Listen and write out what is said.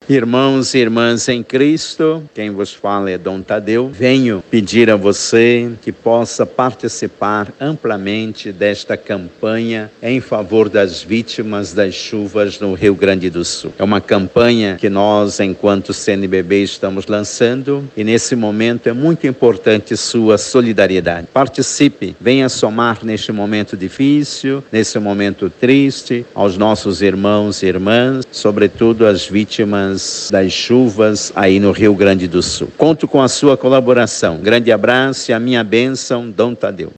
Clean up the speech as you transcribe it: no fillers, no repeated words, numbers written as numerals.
Irmãos e irmãs em Cristo, quem vos fala é Dom Tadeu. Venho pedir a você que possa participar amplamente desta campanha em favor das vítimas das chuvas no Rio Grande do Sul. É uma campanha que nós, enquanto CNBB, estamos lançando e nesse momento é muito importante sua solidariedade. Participe, venha somar neste momento difícil, nesse momento triste, aos nossos irmãos e irmãs, sobretudo as vítimas das chuvas aí no Rio Grande do Sul. Conto com a sua colaboração. Grande abraço e a minha bênção, Dom Tadeu.